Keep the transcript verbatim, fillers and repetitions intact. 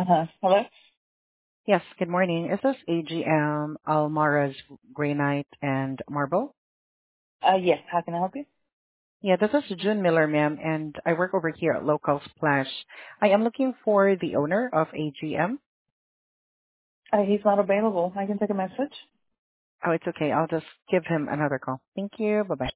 Uh-huh. Hello? Yes, good morning. Is this A G M Almara's Granite and Marble? Uh, yes. How can I help you? Yeah, this is June Miller, ma'am, and I work over here at Local Splash. I am looking for the owner of A G M. Uh, he's not available. I can take a message. Oh, it's okay. I'll just give him another call. Thank you. Bye-bye.